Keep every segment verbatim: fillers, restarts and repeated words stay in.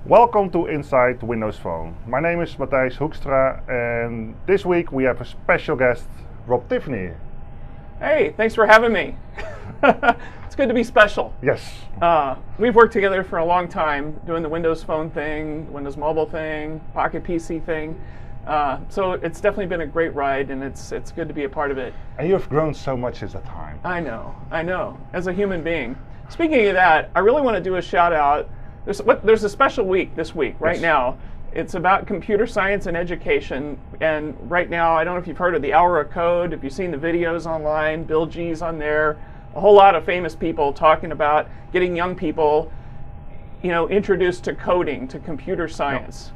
Welcome to Inside Windows Phone. My name is Matthijs Hoekstra and this week we have a special guest, Rob Tiffany. Hey, thanks for having me. It's good to be special. Yes. Uh, we've worked together for a long time doing the Windows Phone thing, Windows Mobile thing, Pocket P C thing. Uh, so it's definitely been a great ride and it's it's good to be a part of it. And you've grown so much since that time. I know, I know, as a human being. Speaking of that, I really want to do a shout out. There's, what, there's a special week this week, right yes. now. It's about computer science and education. And right now, I don't know if you've heard of the Hour of Code, if you've seen the videos online, Bill G's on there, a whole lot of famous people talking about getting young people, you know, introduced to coding, to computer science. No.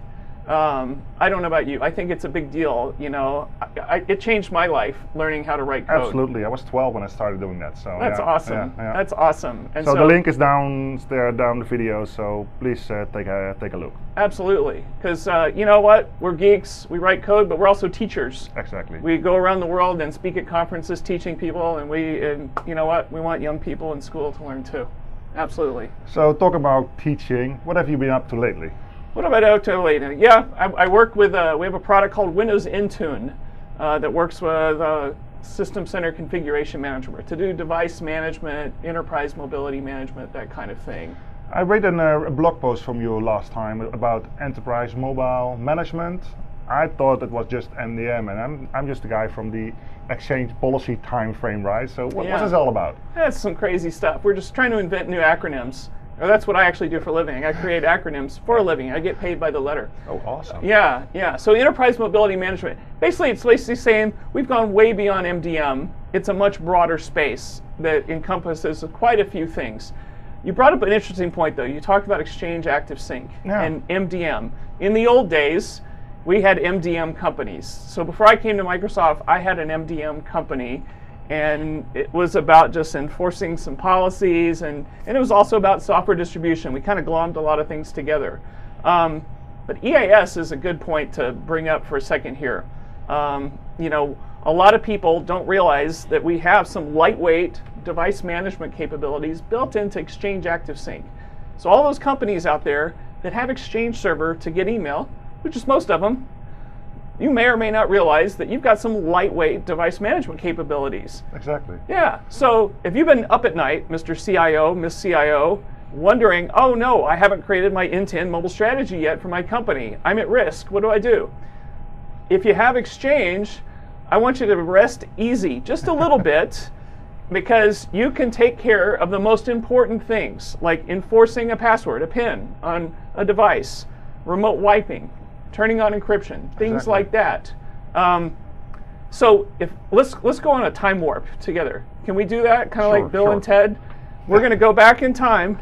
Um, I don't know about you. I think it's a big deal. You know, I, I, it changed my life learning how to write code. Absolutely. I was twelve when I started doing that. So that's yeah, awesome. Yeah, yeah. That's awesome. And so, so the link is down there, down the video. So please uh, take a take a look. Absolutely, because uh, you know what? We're geeks. We write code, but we're also teachers. Exactly. We go around the world and speak at conferences, teaching people, and we, and you know what? We want young people in school to learn too. Absolutely. So talk about teaching. What have you been up to lately? What about out to later? Yeah, I, I work with, uh, we have a product called Windows Intune uh, that works with uh, System Center Configuration Management to do device management, enterprise mobility management, that kind of thing. I read an, uh, a blog post from you last time about enterprise mobile management. I thought it was just M D M, and I'm, I'm just a guy from the exchange policy time frame, right? So what, yeah. what's this all about? That's some crazy stuff. We're just trying to invent new acronyms. Or that's what I actually do for a living. I create acronyms for a living. I get paid by the letter. Oh, awesome. Yeah, yeah. So enterprise mobility management. Basically, it's basically saying we've gone way beyond M D M. It's a much broader space that encompasses quite a few things. You brought up an interesting point, though. You talked about Exchange Active Sync yeah. and M D M. In the old days, we had M D M companies. So before I came to Microsoft, I had an M D M company. And it was about just enforcing some policies, and, and it was also about software distribution. We kind of glommed a lot of things together. Um, but E A S is a good point to bring up for a second here. Um, you know, a lot of people don't realize that we have some lightweight device management capabilities built into Exchange Active Sync. So all those companies out there that have Exchange Server to get email, which is most of them, you may or may not realize that you've got some lightweight device management capabilities. Exactly. Yeah. So if you've been up at night, Mister C I O, Miss C I O, wondering, oh no, I haven't created my end-to-end mobile strategy yet for my company. I'm at risk. What do I do? If you have Exchange, I want you to rest easy just a little bit, because you can take care of the most important things, like enforcing a password, a PIN on a device, remote wiping, turning on encryption, things exactly. like that. Um, so if let's let's go on a time warp together. Can we do that? Kind of sure, like Bill sure. and Ted. We're going to go back in time,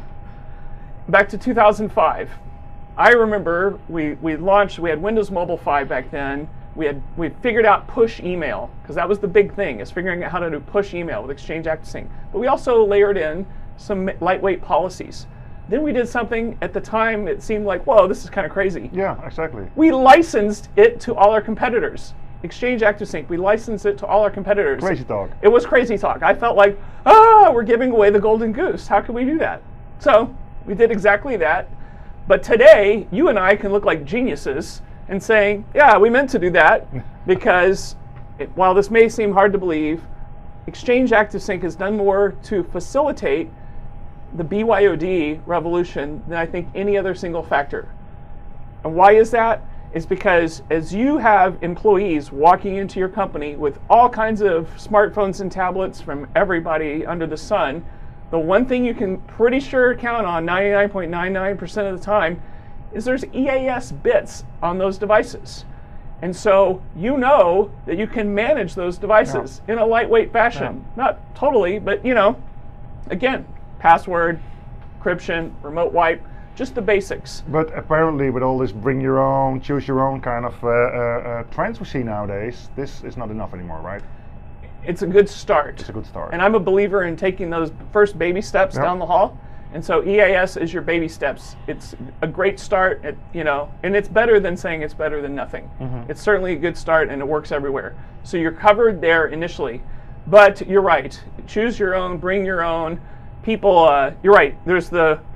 back to two thousand five. I remember we we launched. We had Windows Mobile five back then. We had we figured out push email, because that was the big thing, is figuring out how to do push email with Exchange Active Sync. But we also layered in some lightweight policies. Then we did something at the time, it seemed like, whoa, this is kind of crazy. Yeah, exactly. We licensed it to all our competitors. Exchange Active Sync, we licensed it to all our competitors. Crazy talk. It was crazy talk. I felt like, ah, we're giving away the golden goose. How could we do that? So we did exactly that. But today, you and I can look like geniuses and saying, yeah, we meant to do that, because it, while this may seem hard to believe, Exchange Active Sync has done more to facilitate the B Y O D revolution than I think any other single factor. And why is that? It's because as you have employees walking into your company with all kinds of smartphones and tablets from everybody under the sun, the one thing you can pretty sure count on ninety-nine point nine nine percent of the time is there's E A S bits on those devices. And so you know that you can manage those devices yeah. in a lightweight fashion. Yeah. Not totally, but you know, again, password, encryption, remote wipe, just the basics. But apparently with all this bring your own, choose your own kind of uh, uh, uh, trends we see nowadays, this is not enough anymore, right? It's a good start. It's a good start. And I'm a believer in taking those first baby steps yep. down the hall. And so E A S is your baby steps. It's a great start, at, you know, and it's better than saying it's better than nothing. Mm-hmm. It's certainly a good start, and it works everywhere. So you're covered there initially. But you're right. Choose your own, bring your own. People, uh, you're right. There's the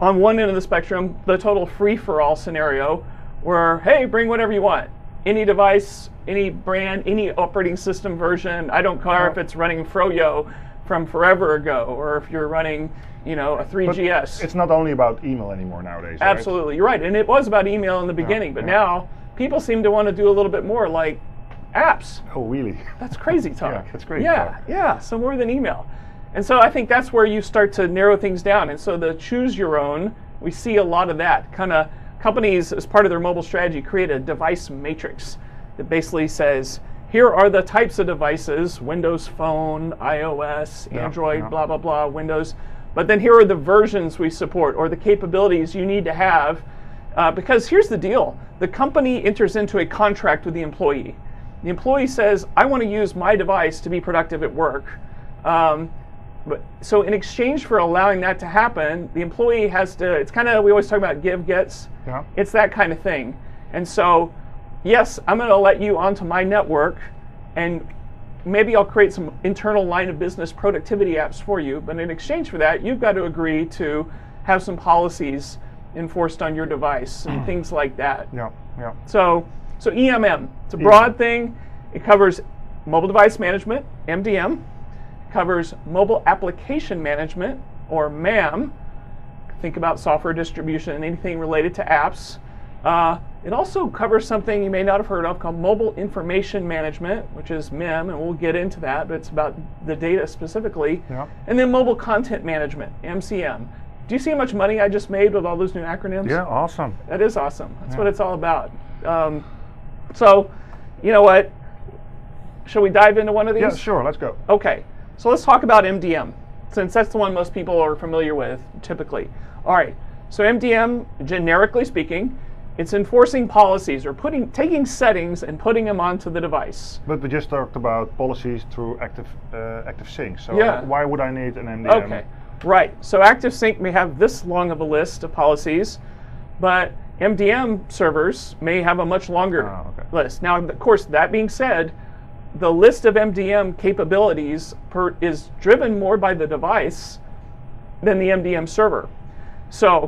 on one end of the spectrum, the total free-for-all scenario, where, hey, bring whatever you want. Any device, any brand, any operating system version. I don't care if it's running Froyo from forever ago, or if you're running, you know, a three G S. But it's not only about email anymore nowadays, right? Absolutely, you're right. And it was about email in the beginning, yeah, but yeah. now people seem to want to do a little bit more, like apps. Oh, really? That's crazy talk. Yeah, that's crazy Yeah, talk. yeah, so more than email. And so I think that's where you start to narrow things down. And so the choose your own, we see a lot of that. Kind of companies, as part of their mobile strategy, create a device matrix that basically says, here are the types of devices, Windows Phone, iOS, Yeah, Android, yeah. blah, blah, blah, Windows. But then here are the versions we support or the capabilities you need to have. Uh, because here's the deal. The company enters into a contract with the employee. The employee says, I want to use my device to be productive at work. Um, but, so in exchange for allowing that to happen, the employee has to, it's kind of, we always talk about give, gets. Yeah. It's that kind of thing. And so, yes, I'm going to let you onto my network, and maybe I'll create some internal line of business productivity apps for you, but in exchange for that, you've got to agree to have some policies enforced on your device and things like that. Yeah, yeah. So, so E M M, it's a broad thing. It covers mobile device management, M D M, covers mobile application management, or M A M. Think about software distribution and anything related to apps. Uh, it also covers something you may not have heard of called mobile information management, which is M I M, and we'll get into that, but it's about the data specifically. Yeah. And then mobile content management, M C M. Do you see how much money I just made with all those new acronyms? Yeah, awesome. That is awesome. That's Yeah. what it's all about. Um, so, you know what? Shall we dive into one of these? Yeah, sure, let's go. Okay, so let's talk about M D M, since that's the one most people are familiar with, typically. All right, so M D M, generically speaking, it's enforcing policies or putting, taking settings and putting them onto the device. But we just talked about policies through Active uh, Active Sync. So Yeah. why would I need an M D M? Okay, right. So ActiveSync may have this long of a list of policies, but M D M servers may have a much longer Ah, okay. list. Now, of course, that being said, the list of M D M capabilities per, is driven more by the device than the M D M server. So,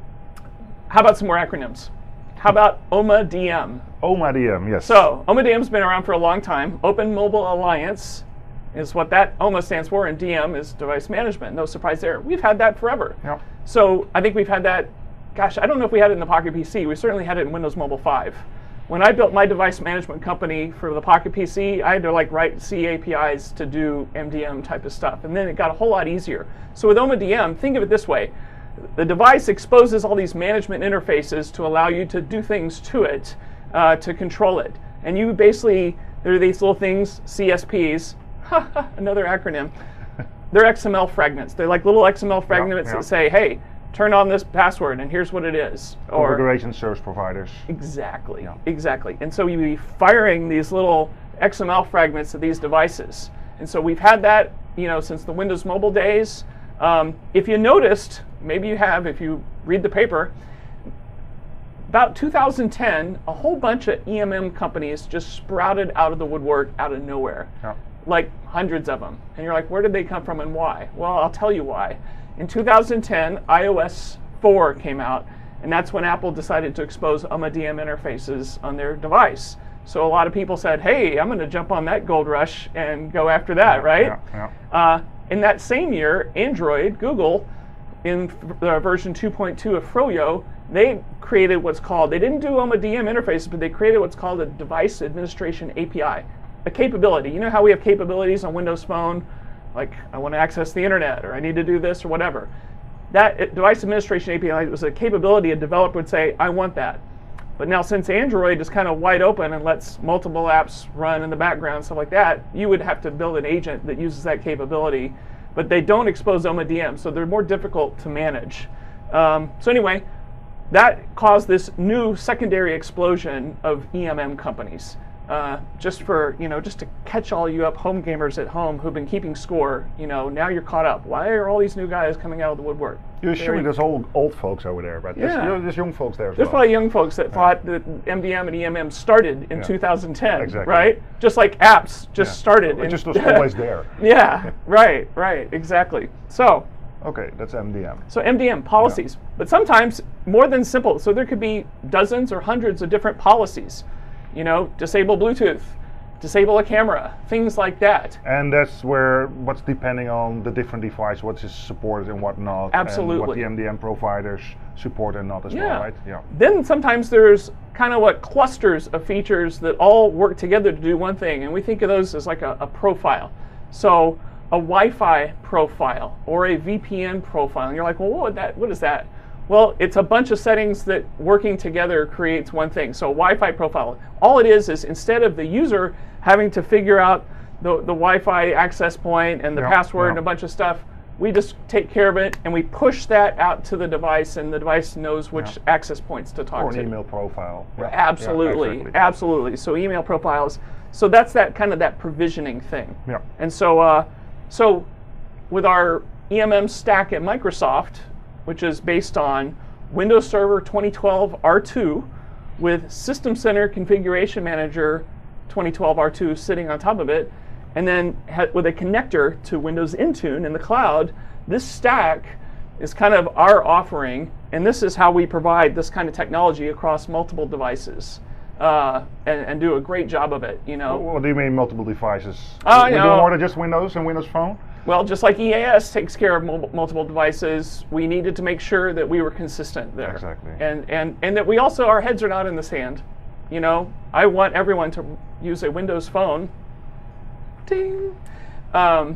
how about some more acronyms? How about O M A D M? O M A D M, yes. So, O M A D M's been around for a long time. Open Mobile Alliance is what that O M A stands for, and D M is device management. No surprise there. We've had that forever. Yep. So, I think we've had that, gosh, I don't know if we had it in the Pocket P C. We certainly had it in Windows Mobile five. When I built my device management company for the Pocket P C, I had to like write C A P Is to do M D M type of stuff, and then it got a whole lot easier. So with O M A D M, think of it this way. The device exposes all these management interfaces to allow you to do things to it, uh, to control it. And you basically, there are these little things, C S Ps, another acronym. They're X M L fragments. They're like little X M L fragments yeah. that say, hey, turn on this password and here's what it is. Or Configuration service providers. Exactly, Yeah. exactly. And so you'd be firing these little X M L fragments at these devices. And so we've had that, you know, since the Windows Mobile days. Um, if you noticed, maybe you have, if you read the paper, about two thousand ten, a whole bunch of E M M companies just sprouted out of the woodwork, out of nowhere. Yeah. Like hundreds of them. And you're like, where did they come from and why? Well, I'll tell you why. In two thousand ten, i O S four came out, and that's when Apple decided to expose O M A D M interfaces on their device. So a lot of people said, hey, I'm going to jump on that gold rush and go after that, Yeah, right? yeah, Uh, in that same year, Android, Google, in uh, version two point two of Froyo, they created what's called, they didn't do O M A D M interfaces, but they created what's called a Device Administration A P I, a capability. You know how we have capabilities on Windows Phone? Like, I want to access the internet, or I need to do this, or whatever. That uh, Device Administration A P I was a capability a developer would say, I want that. But now since Android is kind of wide open and lets multiple apps run in the background, stuff like that, you would have to build an agent that uses that capability. But they don't expose O M A D M, so they're more difficult to manage. Um, so anyway, that caused this new secondary explosion of E M M companies. Uh, just for, you know, just to catch all you up home gamers at home who've been keeping score, you know, now you're caught up. Why are all these new guys coming out of the woodwork? You're assuming there's old, old folks over there, but there's, Yeah. you know, there's young folks there as There's well. probably young folks that thought that M D M and E M M started in Yeah. two thousand ten, Exactly. right? Just like apps just Yeah. started. It in- just was always there. Yeah, right, right, exactly. So, Okay, that's M D M. So M D M, policies. Yeah. But sometimes more than simple. So there could be dozens or hundreds of different policies. You know, disable Bluetooth, disable a camera, things like that. And that's where what's depending on the different device, what is supported and what not. Absolutely. And what the M D M providers support and not as yeah. well, right? Yeah. Then sometimes there's kind of what clusters of features that all work together to do one thing. And we think of those as like a, a profile. So a Wi-Fi profile or a V P N profile. And you're like, well, what, would that, what is that? Well, it's a bunch of settings that working together creates one thing. So a Wi-Fi profile, all it is is instead of the user having to figure out the, the Wi-Fi access point and the yeah, password yeah. and a bunch of stuff, we just take care of it and we push that out to the device, and the device knows which yeah. access points to talk or to. Or an email profile. Yeah. Absolutely, yeah, exactly. absolutely. So email profiles. So that's that kind of that provisioning thing. Yeah. And so, uh, so with our E M M stack at Microsoft, which is based on Windows Server twenty twelve R two with System Center Configuration Manager twenty twelve R two sitting on top of it, and then ha- with a connector to Windows Intune in the cloud, this stack is kind of our offering, and this is how we provide this kind of technology across multiple devices. Uh, and, and do a great job of it, you know. What do you mean multiple devices? Oh, we you do know, more than just Windows and Windows Phone? Well, just like E A S takes care of mul- multiple devices, we needed to make sure that we were consistent there. Exactly. And, and, and that we also, our heads are not in the sand. You know, I want everyone to use a Windows Phone. Ding. Um,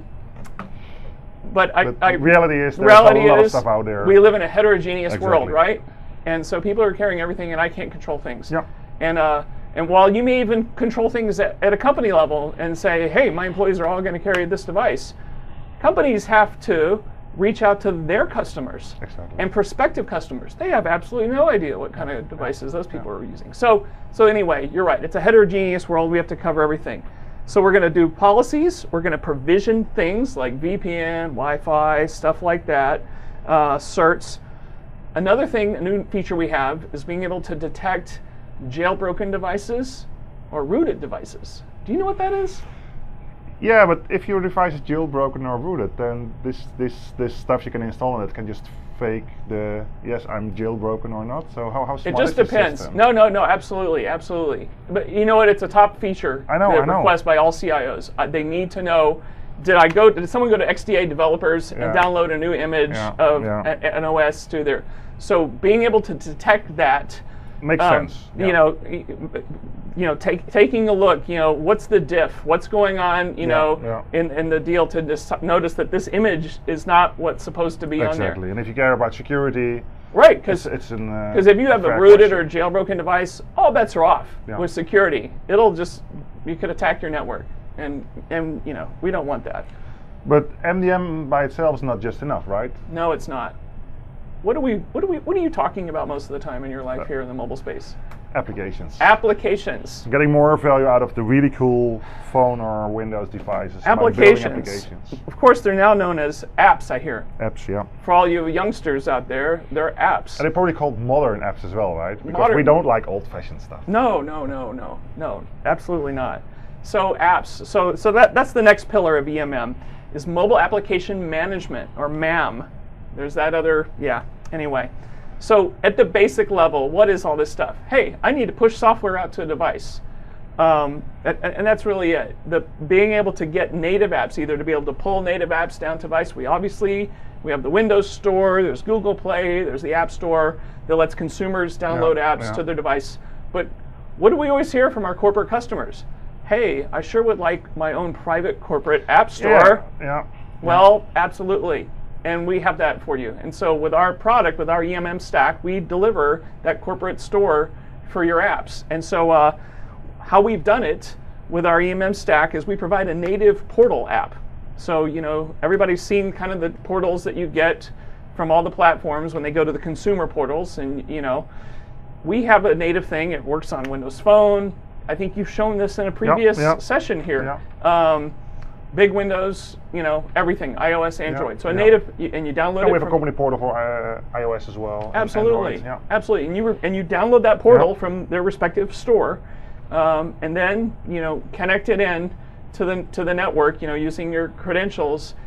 but I, But I reality is there's reality a lot is of stuff out there. we live in a heterogeneous Exactly. world, right? And so people are carrying everything, and I can't control things. Yeah. And uh, and while you may even control things at, at a company level and say, hey, my employees are all going to carry this device, companies have to reach out to their customers Exactly. and prospective customers. They have absolutely no idea what kind of devices those people yeah. are using. So so anyway, you're right. It's a heterogeneous world. We have to cover everything. So we're going to do policies. We're going to provision things like V P N, Wi-Fi, stuff like that, uh, certs. Another thing, a new feature we have, is being able to detect jailbroken devices or rooted devices. Do you know what that is? Yeah, but if your device is jailbroken or rooted, then this this this stuff you can install on it can just fake the yes, I'm jailbroken or not. So how how smart It just is the depends. system? No, no, no, absolutely, absolutely. But you know what? It's a top feature. I know, that I know. request by all C I Os. Uh, they need to know. Did I go? Did someone go to X D A developers Yeah. and download a new image Yeah, of yeah. a- an O S to their? So being able to detect that. Makes Um, sense. You yeah. know, y- you know, take, taking a look. You know, what's the diff? What's going on? You Yeah, know, yeah. in in the deal to dis- notice that this image is not what's supposed to be on there. Exactly. And if you care about security, Right? it's Because it's an uh, because if you have a fair rooted question. or jailbroken device, all bets are off Yeah. with security. It'll just you could attack your network, and and you know we don't want that. But M D M by itself is not just enough, right? No, it's not. What do we? What do we? What are you talking about most of the time in your life Uh, here in the mobile space? Applications. Applications. Getting more value out of the really cool phone or Windows devices. by building Applications. applications. Of course, they're now known as apps. I hear. Apps, yeah. For all you youngsters out there, they're apps. And they're probably called modern apps as well, right? Because Modern. we don't like old-fashioned stuff. No, no, no, no, no, absolutely not. So apps. So so that that's the next pillar of E M M is mobile application management, or M A M. There's that other, yeah. Anyway, so at the basic level, what is all this stuff? Hey, I need to push software out to a device. Um, and, and that's really it. The being able to get native apps, either to be able to pull native apps down to device. We obviously we have the Windows Store, there's Google Play, there's the App Store that lets consumers download Yeah, apps yeah. to their device. But what do we always hear from our corporate customers? Hey, I sure would like my own private corporate app store. Yeah. yeah. Well, absolutely. And we have that for you. And so with our product, with our E M M stack, we deliver that corporate store for your apps. And so uh, how we've done it with our E M M stack is we provide a native portal app. So, you know, everybody's seen kind of the portals that you get from all the platforms when they go to the consumer portals. And, you know, we have a native thing. It works on Windows Phone. I think you've shown this in a previous yep. session here. Yep. Um, big Windows, you know, everything, iOS, Android. Yeah, So a yeah. native, y- and you download And it we have a from- company portal for uh, iOS as well. and Absolutely, Android, yeah. absolutely. And you re- and you download that portal Yeah. from their respective store, um, and then you know connect it in to the to the network. You know, using your credentials,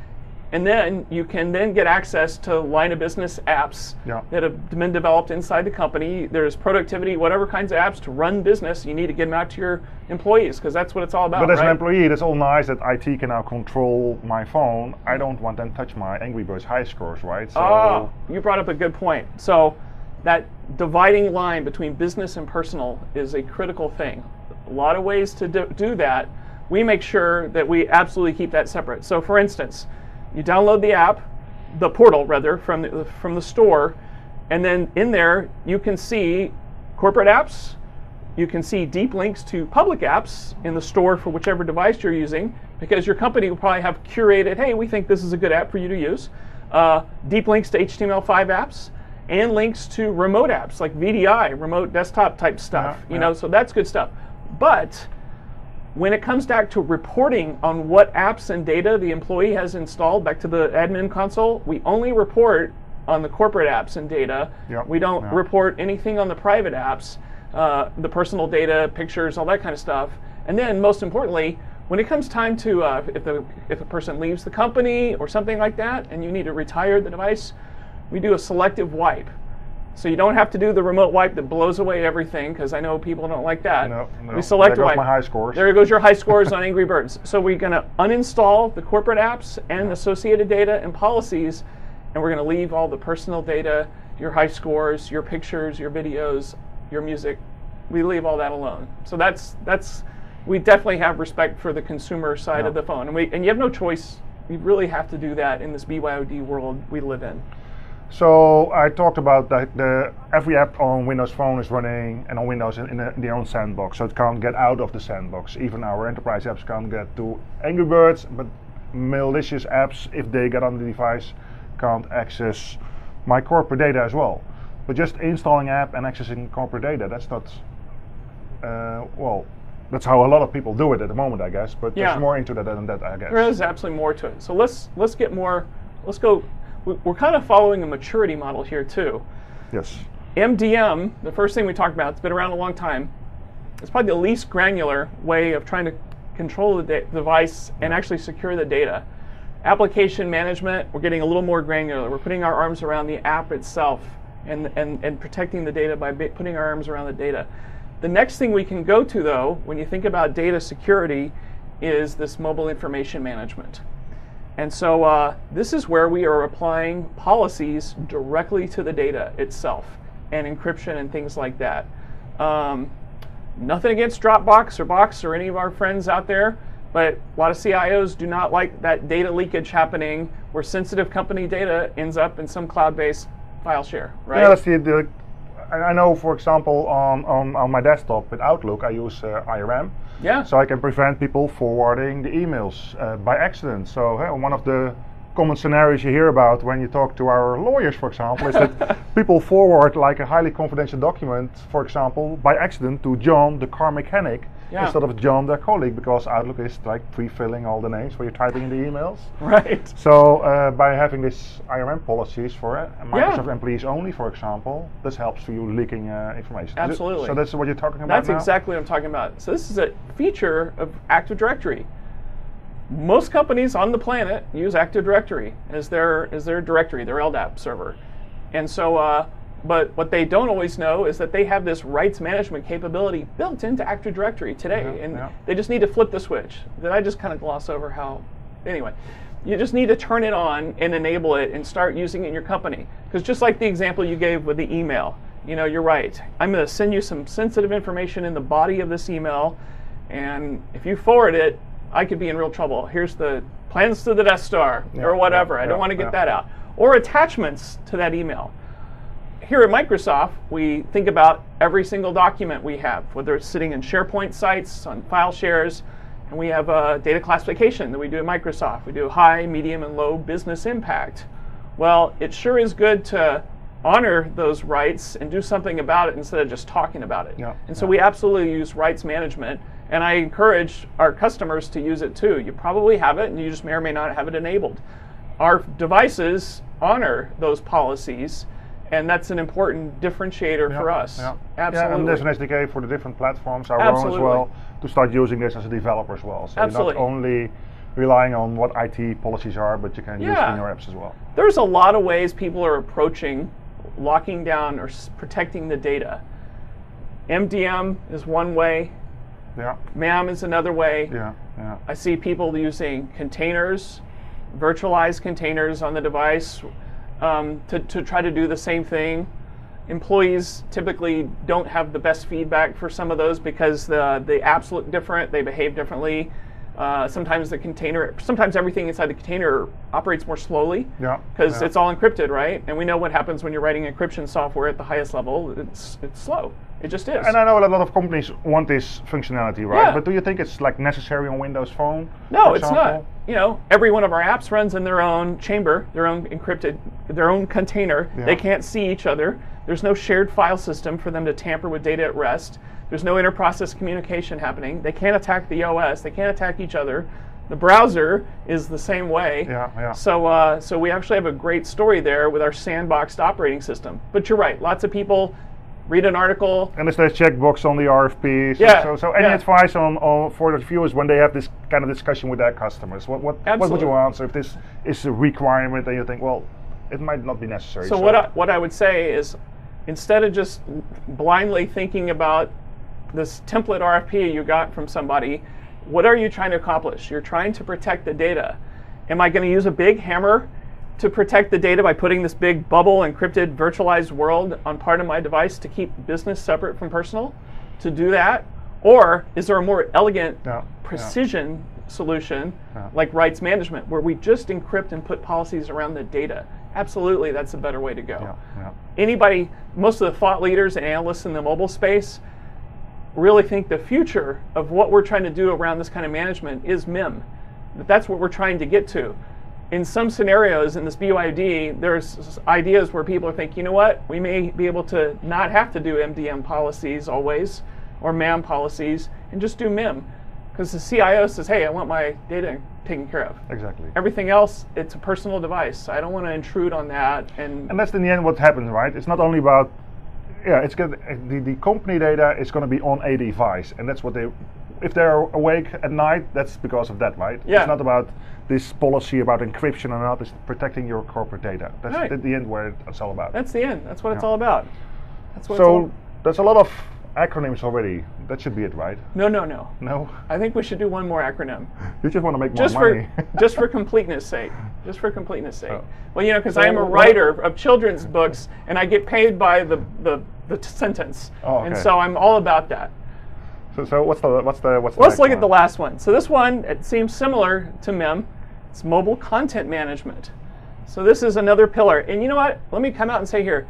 And then you can then get access to line of business apps Yeah. that have been developed inside the company. There's productivity, whatever kinds of apps to run business. You need to get them out to your employees because that's what it's all about. But as right? an employee, it's all nice that I T can now control my phone. I don't want them to touch my Angry Birds high scores, right? So Oh, you brought up a good point. So that dividing line between business and personal is a critical thing. A lot of ways to do, do that. We make sure that we absolutely keep that separate. So for instance, you download the app, the portal rather, from the, from the store, and then in there you can see corporate apps, you can see deep links to public apps in the store for whichever device you're using, because your company will probably have curated, hey, we think this is a good app for you to use, uh, deep links to H T M L five apps, and links to remote apps like V D I, remote desktop type stuff. Yeah, you yeah. know, so that's good stuff. But when it comes back to reporting on what apps and data the employee has installed back to the admin console, we only report on the corporate apps and data. Yep, We don't yeah. report anything on the private apps, uh, the personal data, pictures, all that kind of stuff. And then most importantly, when it comes time to, uh, if, the, if a person leaves the company or something like that, and you need to retire the device, we do a selective wipe. So you don't have to do the remote wipe that blows away everything, because I know people don't like that. No, no. We select There goes wipe. my high scores. There goes your high scores on Angry Birds. So we're going to uninstall the corporate apps and associated data and policies, and we're going to leave all the personal data, your high scores, your pictures, your videos, your music. We leave all that alone. So that's that's we definitely have respect for the consumer side Yeah. of the phone, and we and you have no choice. You really have to do that in this B Y O D world we live in. So I talked about that the every app on Windows Phone is running and on Windows in, in, a, in their own sandbox, so it can't get out of the sandbox. Even our enterprise apps can't get to Angry Birds, but malicious apps, if they get on the device, can't access my corporate data as well. But just installing app and accessing corporate data, that's not, uh, well, that's how a lot of people do it at the moment, I guess. But Yeah. there's more into that than that, I guess. There is absolutely more to it. So let's let's get more. Let's go. we- We're kind of following a maturity model here too. Yes. M D M, the first thing we talked about, it's been around a long time. It's probably the least granular way of trying to control the de- device and actually secure the data. Application management, we're getting a little more granular. We're putting our arms around the app itself and, and, and protecting the data by ba- putting our arms around the data. The next thing we can go to, though, when you think about data security, is this mobile information management. And so uh, this is where we are applying policies directly to the data itself and encryption and things like that. Um, nothing against Dropbox or Box or any of our friends out there, but a lot of C I Os do not like that data leakage happening where sensitive company data ends up in some cloud-based file share, right? Yeah, that's the, the I I know, for example, on, on, on my desktop with Outlook, I use uh, I R M. Yeah. So I can prevent people forwarding the emails uh, by accident. So uh, one of the common scenarios you hear about when you talk to our lawyers, for example, is that people forward like a highly confidential document, for example, by accident to John, the car mechanic, Yeah. instead of John, their colleague, because Outlook is like pre-filling all the names when you're typing in the emails. Right. So uh, by having this I R M policies for uh, Microsoft Yeah. employees only, for example, this helps for you leaking uh, information. Is it- Absolutely. So that's what you're talking about That's now? exactly what I'm talking about. So this is a feature of Active Directory. Most companies on the planet use Active Directory as their as their directory, their L D A P server. And so, uh, but what they don't always know is that they have this rights management capability built into Active Directory today, Yeah, and yeah. they just need to flip the switch. Did I just kind of gloss over how? Anyway, you just need to turn it on and enable it and start using it in your company. Because just like the example you gave with the email, you know, you're right. I'm going to send you some sensitive information in the body of this email, and if you forward it, I could be in real trouble. Here's the plans to the Death Star, Yeah, or whatever. yeah, I don't yeah, want to get yeah. that out. Or attachments to that email. Here at Microsoft, we think about every single document we have, whether it's sitting in SharePoint sites, on file shares, and we have a data classification that we do at Microsoft. We do high, medium, and low business impact. Well, it sure is good to honor those rights and do something about it instead of just talking about it. Yeah, and so yeah. we absolutely use rights management, and I encourage our customers to use it too. You probably have it, and you just may or may not have it enabled. Our devices honor those policies, and that's an important differentiator Yeah, for us. Yeah. Absolutely. Yeah, and there's an S D K for the different platforms, our own Absolutely. as well, to start using this as a developer as well. So Absolutely. you're not only relying on what I T policies are, but you can use it Yeah. in your apps as well. There's a lot of ways people are approaching locking down or s- protecting the data. M D M is one way, Yeah, M A M is another way. yeah, yeah. I see people using containers, virtualized containers on the device um, to, to try to do the same thing. Employees typically don't have the best feedback for some of those because the, the apps look different, they behave differently. Uh, sometimes the container, sometimes everything inside the container operates more slowly Yeah, because yeah. it's all encrypted, right? And we know what happens when you're writing encryption software at the highest level. It's it's slow. It just is. And I know a lot of companies want this functionality, right? Yeah. But do you think it's like necessary on Windows Phone? No, for it's example? not. You know, every one of our apps runs in their own chamber, their own encrypted, their own container. Yeah. They can't see each other. There's no shared file system for them to tamper with data at rest. There's no inter-process communication happening. They can't attack the O S. They can't attack each other. The browser is the same way. Yeah, yeah. So, uh, so we actually have a great story there with our sandboxed operating system. But you're right. Lots of people read an article. And there's the checkbox on the R F P. So, Yeah, so, so any yeah. advice on, on for the viewers when they have this kind of discussion with their customers? What what, what would Absolutely. you answer if this is a requirement and you think, well, it might not be necessary? So what I, what I would say is, instead of just blindly thinking about this template R F P you got from somebody, what are you trying to accomplish? You're trying to protect the data. Am I going to use a big hammer to protect the data by putting this big bubble encrypted virtualized world on part of my device to keep business separate from personal? To do that? Or is there a more elegant Yeah, precision solution Yeah. like rights management where we just encrypt and put policies around the data? Absolutely, that's a better way to go. Yeah, yeah. Anybody, most of the thought leaders and analysts in the mobile space really think the future of what we're trying to do around this kind of management is M I M. That That's what we're trying to get to. In some scenarios in this B Y O D, there's ideas where people think, you know what, we may be able to not have to do M D M policies always, or M A M policies, and just do M I M. Because the C I O says, hey, I want my data taken care of. Exactly. Everything else, it's a personal device. I don't want to intrude on that. And, And that's in the end what happens, right? It's not only about, yeah, it's good. The, the company data is going to be on a device, and that's what they, if they're awake at night, that's because of that, right? Yeah. It's not about this policy about encryption or not, it's protecting your corporate data. That's Right. at the end where it's all about. That's the end. That's what it's Yeah. all about. That's what it's all So there's a lot of acronyms already. That should be it, right? No, no, no. No? I think we should do one more acronym. You just want to make Just more for money. just for completeness sake. Just for completeness sake. Oh. Well, you know, because So I am a what- writer of children's books, and I get paid by the the, the t- sentence, Oh, and okay. so I'm all about that. so, so what's the what's the what's the Let's next look at the one? last one. So this one, it seems similar to M I M. It's mobile content management. So this is another pillar. And you know what? Let me come out and say here,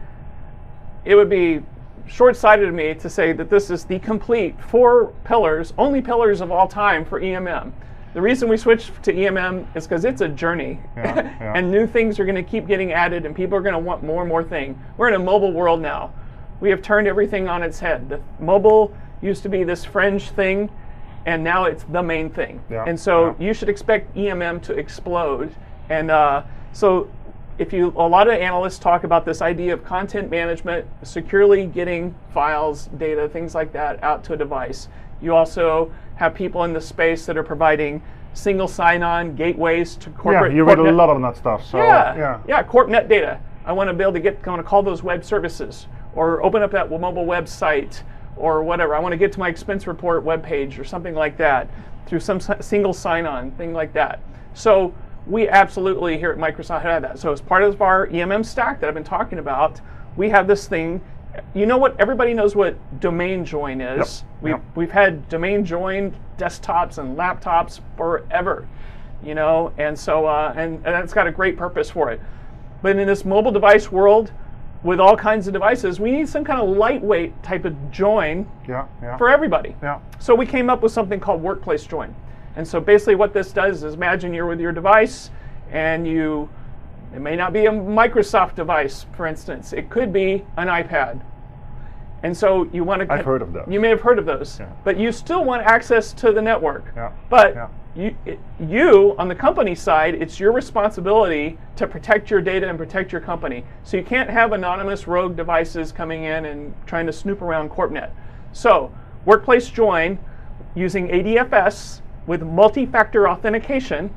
it would be short-sighted of me to say that this is the complete four pillars, only pillars of all time for E M M. The reason we switched to E M M is because it's a journey. Yeah, yeah. And new things are going to keep getting added, and people are going to want more and more things. We're in a mobile world now. We have turned everything on its head. The mobile used to be this fringe thing, and now it's the main thing. Yeah, And so yeah. you should expect E M M to explode. And uh, so if you, a lot of analysts talk about this idea of content management, securely getting files, data, things like that out to a device. You also have people in the space that are providing single sign-on gateways to corporate. Yeah, you read a CorpNet. lot of that stuff. So Yeah, yeah. yeah, CorpNet data. I want to be able to get, I want to call those web services, or open up that mobile website, or whatever. I want to get to my expense report webpage, or something like that, through some si- single sign-on, thing like that. So we absolutely here at Microsoft have that. So as part of our E M M stack that I've been talking about, we have this thing. You know what? Everybody knows what domain join is. Yep, We've yep. we've had domain joined desktops and laptops forever, you know, and so uh, and, and that's got a great purpose for it. But in this mobile device world, with all kinds of devices, we need some kind of lightweight type of join Yeah, yeah. for everybody. Yeah. So we came up with something called Workplace Join. And so basically what this does is imagine you're with your device and you, it may not be a Microsoft device, for instance. It could be an iPad. And so you want to... I've heard of those. You may have heard of those. Yeah. But you still want access to the network. Yeah. But Yeah. you, it, you, on the company side, it's your responsibility to protect your data and protect your company. So you can't have anonymous rogue devices coming in and trying to snoop around CorpNet. So Workplace Join, using A D F S, with multi-factor authentication,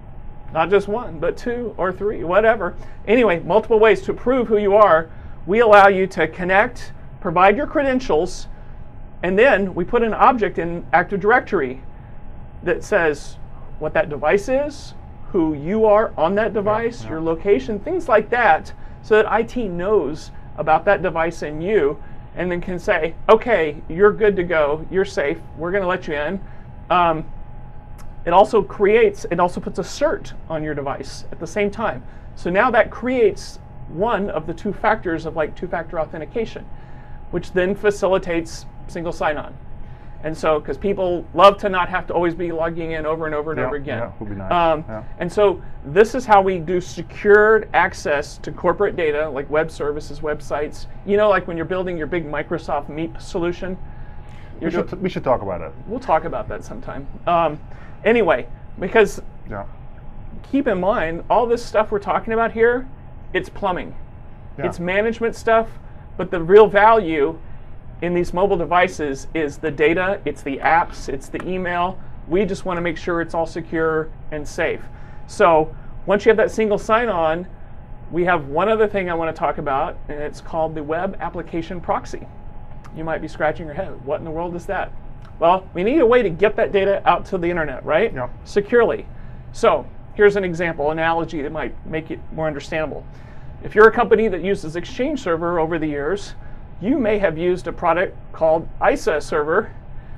not just one, but two or three, whatever. Anyway, multiple ways to prove who you are. We allow you to connect, provide your credentials, and then we put an object in Active Directory that says what that device is, who you are on that device, yeah, yeah. your location, things like that, so that I T knows about that device and you, and then can say, okay, you're good to go, you're safe, we're going to let you in. Um, it also creates, it also puts a cert on your device at the same time. So now that creates one of the two factors of like two-factor authentication, which then facilitates single sign-on. And so, because people love to not have to always be logging in over and over and yeah, over again. Yeah, would be nice. Um, yeah. And so this is how we do secured access to corporate data, like web services, websites. You know, like when you're building your big Microsoft Meet solution. We should, we should talk about it. We'll talk about that sometime. Um, anyway, because yeah. keep in mind, all this stuff we're talking about here, it's plumbing. Yeah. It's management stuff, but the real value in these mobile devices is the data, it's the apps, it's the email. We just want to make sure it's all secure and safe. So once you have that single sign-on, we have one other thing I want to talk about, and it's called the Web Application Proxy. You might be scratching your head. What in the world is that? Well, we need a way to get that data out to the internet, right? Yeah. Securely. So here's an example, analogy that might make it more understandable. If you're a company that uses Exchange Server over the years, you may have used a product called I S A Server.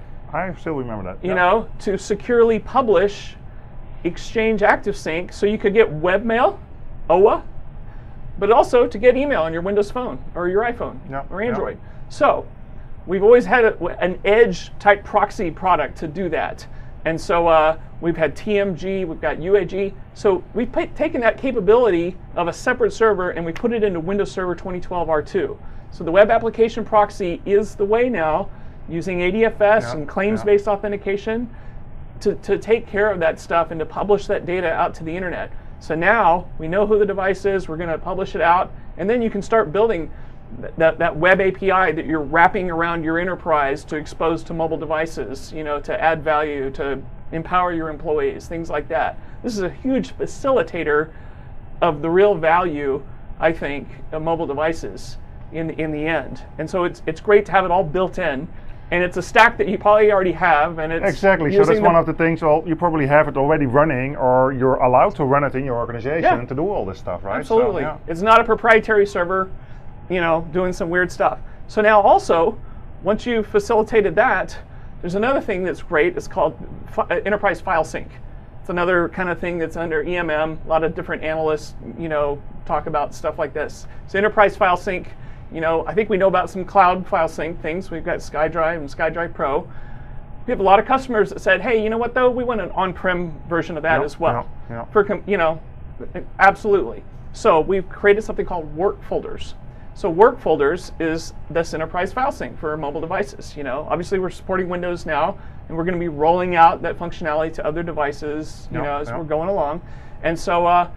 I still remember that. You yeah. know, to securely publish Exchange ActiveSync so you could get webmail, O A, but also to get email on your Windows Phone or your iPhone yeah. or Android. Yeah. So we've always had a, an edge type proxy product to do that. And so uh, we've had T M G, we've got U A G. So we've p- taken that capability of a separate server and we put it into Windows Server twenty twelve R two. So the Web Application Proxy is the way now, using A D F S yeah, and claims-based yeah. authentication, to, to take care of that stuff and to publish that data out to the internet. So now we know who the device is, we're going to publish it out, and then you can start building th- that, that web A P I that you're wrapping around your enterprise to expose to mobile devices, you know, to add value, to empower your employees, things like that. This is a huge facilitator of the real value, I think, of mobile devices in the, in the end. And so it's it's great to have it all built in, and it's a stack that you probably already have, and it's exactly. So that's one of the things. Well, you probably have it already running, or you're allowed to run it in your organization yeah. to do all this stuff, right? Absolutely. So, yeah. It's not a proprietary server, you know, doing some weird stuff. So now also, once you've facilitated that, there's another thing that's great. It's called fi- Enterprise File Sync. It's another kind of thing that's under E M M. A lot of different analysts, you know, talk about stuff like this. So Enterprise File Sync. You know, I think we know about some cloud file sync things. We've got SkyDrive and SkyDrive Pro. We have a lot of customers that said, hey, you know what though? We want an on-prem version of that yep, as well. Yep, yep. For com- you know, absolutely. So we've created something called work folders. So work folders is this enterprise file sync for mobile devices. You know, obviously we're supporting Windows now, and we're going to be rolling out that functionality to other devices. You yep, know, as yep. we're going along, and so. Uh,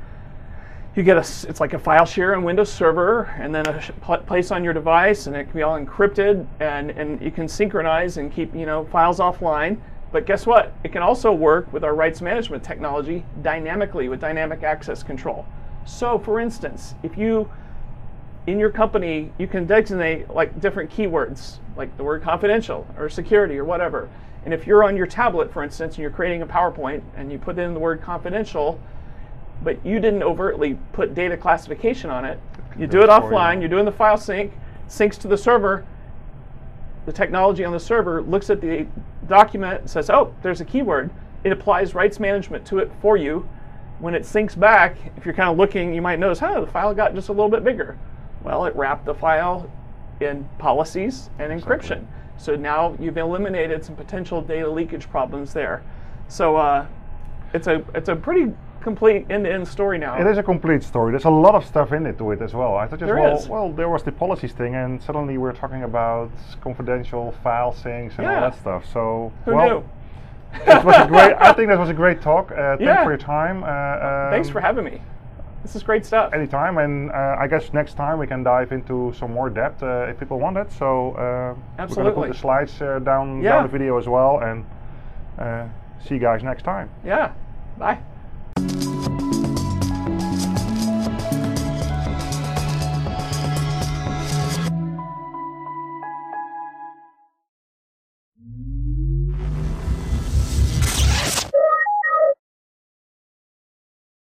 You get a, it's like a file share on Windows Server, and then a sh- place on your device, and it can be all encrypted, and, and you can synchronize and keep, you know, files offline. But guess what? It can also work with our rights management technology dynamically with dynamic access control. So, for instance, if you, in your company, you can designate like different keywords, like the word confidential or security or whatever. And if you're on your tablet, for instance, and you're creating a PowerPoint, and you put in the word confidential, but you didn't overtly put data classification on it. You do it offline, you're doing the file sync, syncs to the server. The technology on the server looks at the document and says, oh, there's a keyword. It applies rights management to it for you. When it syncs back, if you're kind of looking, you might notice, oh, the file got just a little bit bigger. Well, it wrapped the file in policies and encryption. So now you've eliminated some potential data leakage problems there. So uh, it's a it's a pretty complete end-to-end story now. It is a complete story. There's a lot of stuff in it to it as well. I thought just there well, is. well, there was the policies thing, and suddenly we're talking about confidential file syncs and yeah. all that stuff. So who well, knew? It was a great. I think that was a great talk. Uh, thanks yeah. for your time. Uh, um, Thanks for having me. This is great stuff. Anytime, and uh, I guess next time we can dive into some more depth uh, if people want it. So uh, Absolutely. we're going to put the slides uh, down yeah. down the video as well, and uh, See you guys next time. Yeah. Bye.